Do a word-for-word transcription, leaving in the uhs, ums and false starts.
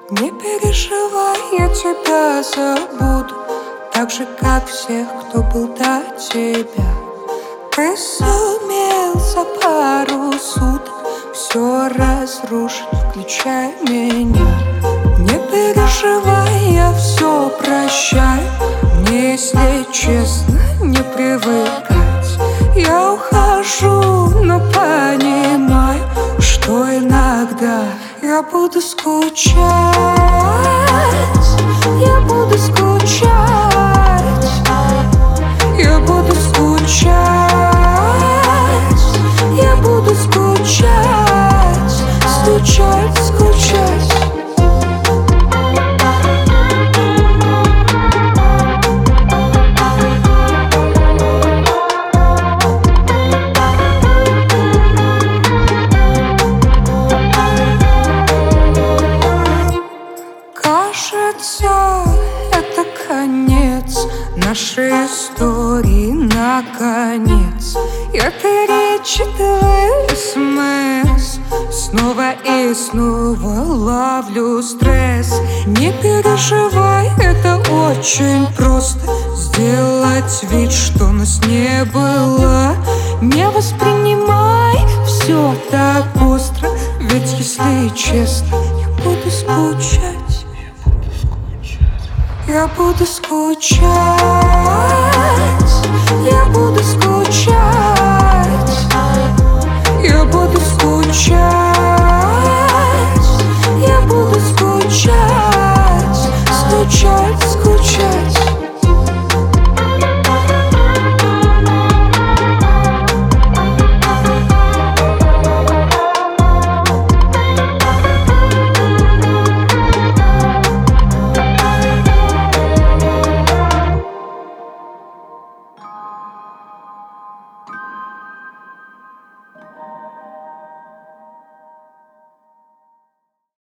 Не переживай, я тебя забуду, так же, как всех, кто был до тебя. Ты сумел за пару суток все разрушить, включая меня. Не переживай, я все прощаю. Мне, если честно, не привыкать. Я ухожу, но понимаю, что иногда я буду скучать. Я буду скучать. Я буду скучать. Я буду скучать. Скучать, скучать. Кажется, это конец нашей истории, наконец. Я перечитываю смс, снова и снова ловлю стресс. Не переживай, это очень просто. Сделать вид, что нас не было. Не воспринимай все так остро, ведь, если честно, я буду скучать. Я буду скучать. Я буду